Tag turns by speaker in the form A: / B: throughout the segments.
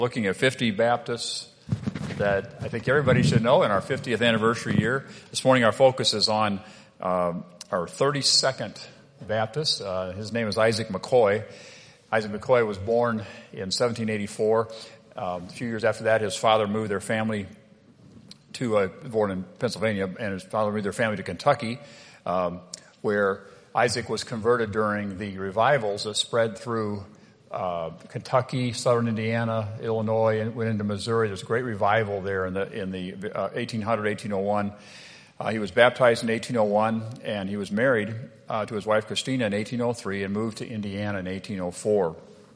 A: Looking at 50 Baptists that I think everybody should know in our 50th anniversary year. This morning our focus is on our 32nd Baptist. His name is Isaac McCoy. Isaac McCoy was born in 1784. A few years after that, his father moved their family born in Pennsylvania, and his father moved their family to Kentucky, where Isaac was converted during the revivals that spread through Kentucky, southern Indiana, Illinois, and went into Missouri. There's a great revival there in the 1800, 1801. He was baptized in 1801, and he was married to his wife Christina in 1803 and moved to Indiana in 1804.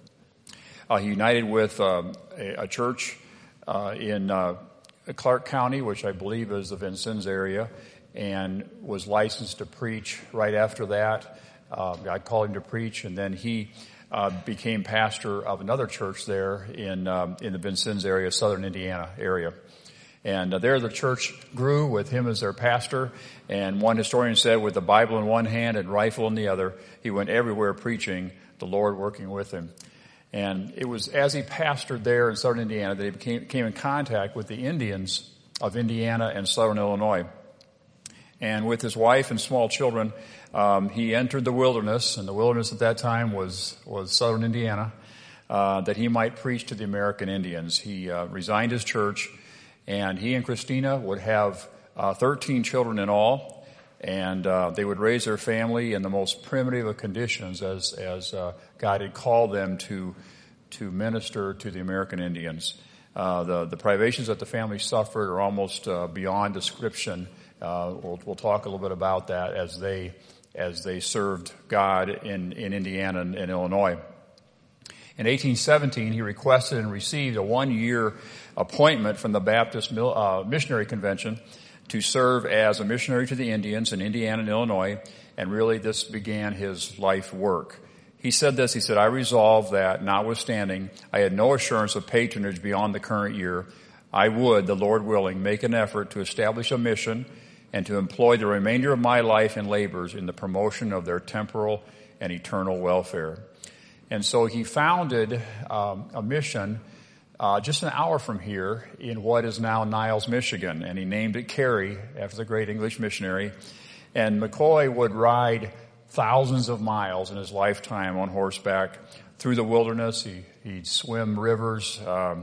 A: He united with a church in Clark County, which I believe is the Vincennes area, and was licensed to preach right after that. God called him to preach, and then he became pastor of another church there in the Vincennes area, southern Indiana area. And there the church grew with him as their pastor. And one historian said, with the Bible in one hand and rifle in the other, he went everywhere preaching, the Lord working with him. And it was as he pastored there in southern Indiana that he came in contact with the Indians of Indiana and southern Illinois. And with his wife and small children, he entered the wilderness, and the wilderness at that time was southern Indiana, that he might preach to the American Indians. He resigned his church, and he and Christina would have 13 children in all, and they would raise their family in the most primitive of conditions as God had called them to minister to the American Indians. The privations that the family suffered are almost beyond description. We'll talk a little bit about that as they served God in Indiana and Illinois. In 1817, he requested and received a 1-year appointment from the Baptist Missionary Convention to serve as a missionary to the Indians in Indiana and Illinois, and really this began his life work. He said this, he said, "I resolved that, notwithstanding I had no assurance of patronage beyond the current year, I would, the Lord willing, make an effort to establish a mission and to employ the remainder of my life and labors in the promotion of their temporal and eternal welfare." And so he founded a mission just an hour from here in what is now Niles, Michigan, and he named it Carey after the great English missionary. And McCoy would ride thousands of miles in his lifetime on horseback through the wilderness. He'd swim rivers.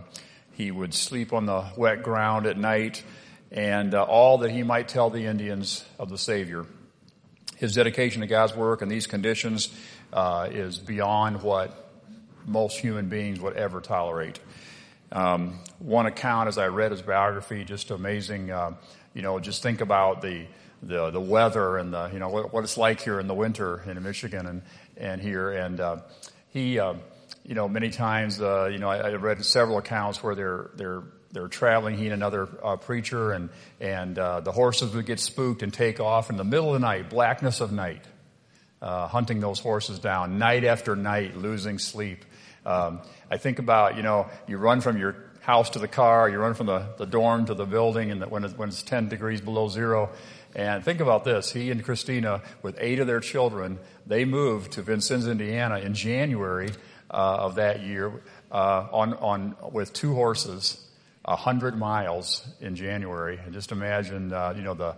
A: He would sleep on the wet ground at night, and all that he might tell the Indians of the Savior. His dedication to God's work in these conditions is beyond what most human beings would ever tolerate. One account, as I read his biography, just amazing. Just think about the weather and what it's like here in the winter in Michigan and here. And he many times I read several accounts where they're traveling, he and another preacher, and the horses would get spooked and take off in the middle of the night, blackness of night, hunting those horses down night after night, losing sleep. I think about, you run from your house to the car, you run from the dorm to the building, and when it's 10 degrees below zero. And think about this, he and Christina, with 8 of their children, they moved to Vincennes, Indiana in January of that year with 2 horses, 100 miles in January. And just imagine, the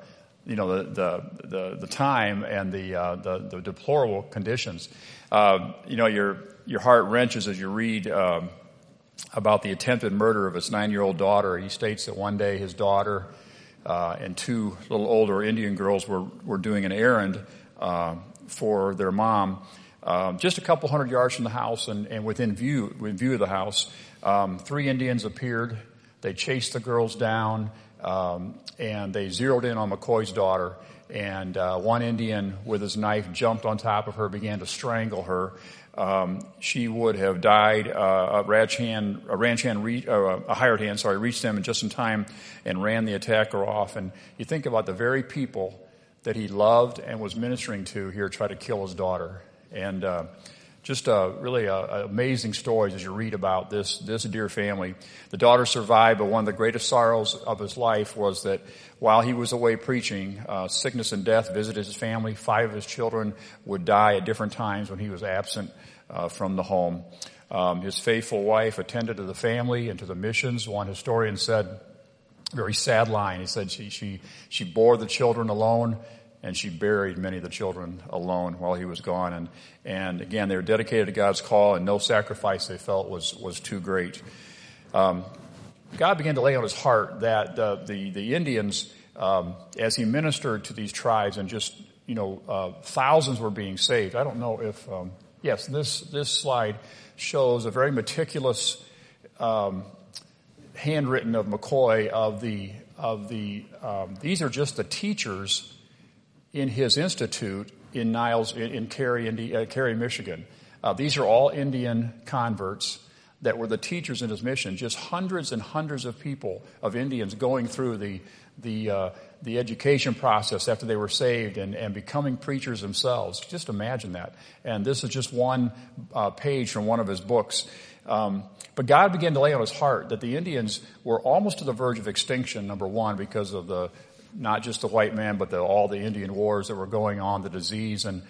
A: time and the deplorable conditions. Your heart wrenches as you read about the attempted murder of his 9-year-old daughter. He states that one day his daughter and 2 little older Indian girls were doing an errand for their mom, just a couple hundred yards from the house, and within view of the house, 3 Indians appeared. They chased the girls down, and they zeroed in on McCoy's daughter. And one Indian with his knife jumped on top of her, began to strangle her. She would have died. A hired hand reached them just in time and ran the attacker off. And you think about the very people that he loved and was ministering to here try to kill his daughter. And just really amazing stories as you read about this dear family. The daughter survived, but one of the greatest sorrows of his life was that while he was away preaching, sickness and death visited his family. 5 of his children would die at different times when he was absent from the home. His faithful wife attended to the family and to the missions. One historian said, very sad line, he said she bore the children alone, and she buried many of the children alone while he was gone. And again, they were dedicated to God's call, and no sacrifice they felt was too great. God began to lay on his heart that the Indians, as he ministered to these tribes, and just thousands were being saved. I don't know if yes, this slide shows a very meticulous handwritten of McCoy of the these are just the teachers in his institute in Niles in Cary, Michigan. These are all Indian converts that were the teachers in his mission. Just hundreds and hundreds of people, of Indians, going through the education process after they were saved and becoming preachers themselves. Just imagine that. And this is just one page from one of his books. But God began to lay on his heart that the Indians were almost to the verge of extinction, number one, because of not just the white man, but all the Indian wars that were going on, the disease, and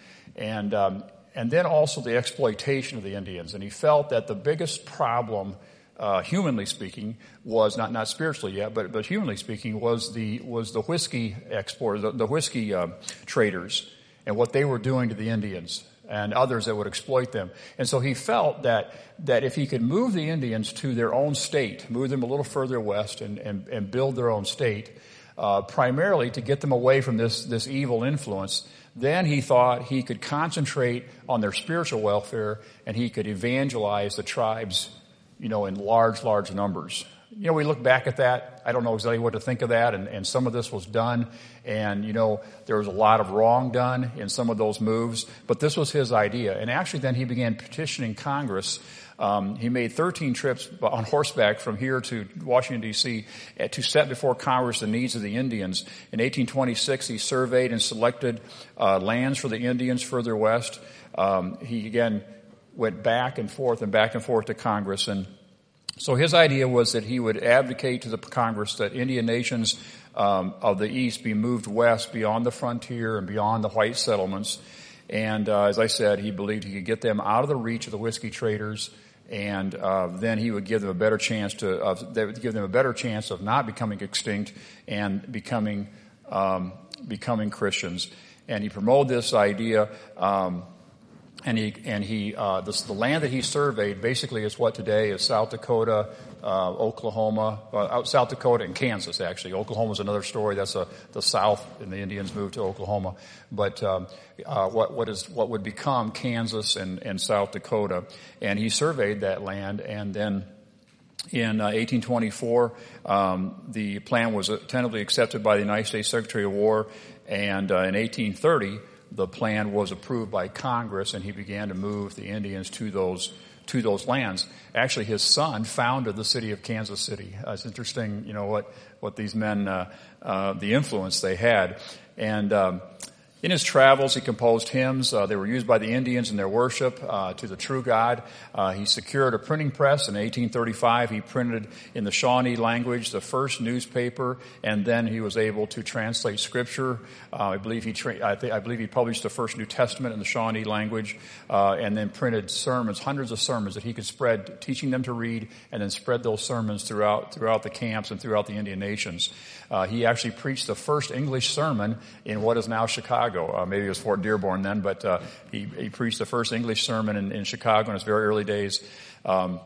A: then also the exploitation of the Indians. And he felt that the biggest problem, humanly speaking, was not spiritually yet, but humanly speaking, was the whiskey exporters, the whiskey traders, and what they were doing to the Indians and others that would exploit them. And so he felt that if he could move the Indians to their own state, move them a little further west and build their own state, primarily to get them away from this evil influence, then he thought he could concentrate on their spiritual welfare, and he could evangelize the tribes, in large numbers. We look back at that. I don't know exactly what to think of that, and some of this was done, and there was a lot of wrong done in some of those moves, but this was his idea. And actually then he began petitioning Congress. He made 13 trips on horseback from here to Washington, D.C. to set before Congress the needs of the Indians. In 1826, he surveyed and selected lands for the Indians further west. He again went back and forth to Congress. And so his idea was that he would advocate to the Congress that Indian nations of the East be moved west beyond the frontier and beyond the white settlements. And as I said, he believed he could get them out of the reach of the whiskey traders, and then he would give them a better chance of not becoming extinct and becoming Christians. And he promoted this idea. The land that he surveyed basically is what today is South Dakota, Oklahoma, South Dakota and Kansas, actually. Oklahoma is another story. That's the South, and the Indians moved to Oklahoma. But what would become Kansas and South Dakota. And he surveyed that land, and then in 1824, the plan was tentatively accepted by the United States Secretary of War, and in 1830, the plan was approved by Congress, and he began to move the Indians to those lands. Actually, his son founded the city of Kansas City. It's interesting, what these men, the influence they had. And in his travels, he composed hymns. They were used by the Indians in their worship to the true God. He secured a printing press in 1835. He printed in the Shawnee language the first newspaper, and then he was able to translate Scripture. I believe he published the first New Testament in the Shawnee language, and then printed sermons, hundreds of sermons that he could spread, teaching them to read, and then spread those sermons throughout the camps and throughout the Indian nations. He actually preached the first English sermon in what is now Chicago. Maybe it was Fort Dearborn then, but he preached the first English sermon in Chicago in his very early days. In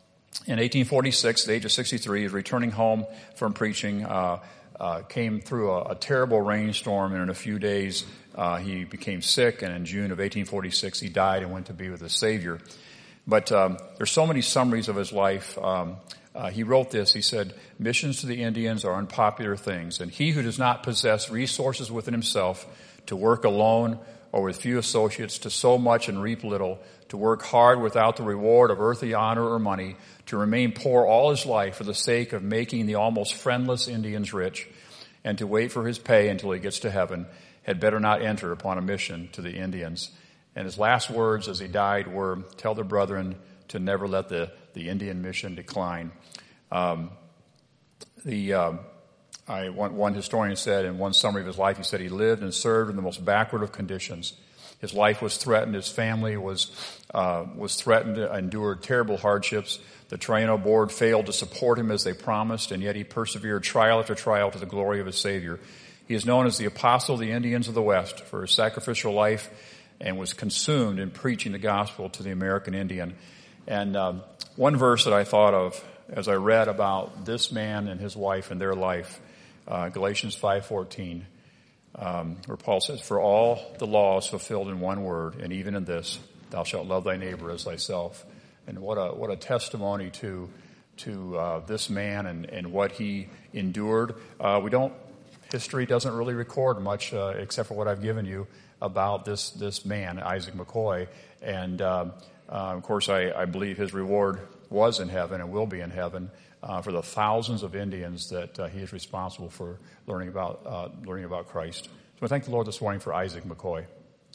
A: 1846, at the age of 63, he was returning home from preaching, came through a terrible rainstorm, and in a few days he became sick, and in June of 1846 he died and went to be with his Savior. But there's so many summaries of his life. He wrote this. He said, "Missions to the Indians are unpopular things, and he who does not possess resources within himself to work alone or with few associates, to sow much and reap little, to work hard without the reward of earthly honor or money, to remain poor all his life for the sake of making the almost friendless Indians rich, and to wait for his pay until he gets to heaven, had better not enter upon a mission to the Indians." And his last words as he died were, "Tell the brethren to never let the Indian mission decline." One historian said in one summary of his life, he said he lived and served in the most backward of conditions. His life was threatened. His family was threatened, endured terrible hardships. The Triano board failed to support him as they promised, and yet he persevered trial after trial to the glory of his Savior. He is known as the Apostle of the Indians of the West for his sacrificial life and was consumed in preaching the gospel to the American Indian. And one verse that I thought of as I read about this man and his wife and their life, Galatians 5:14, where Paul says, "For all the law is fulfilled in one word, and even in this, thou shalt love thy neighbor as thyself." And what a testimony to this man and what he endured. History doesn't really record much, except for what I've given you about this man, Isaac McCoy. And of course, I believe his reward was in heaven and will be in heaven for the thousands of Indians that he is responsible for learning about Christ. So I thank the Lord this morning for Isaac McCoy.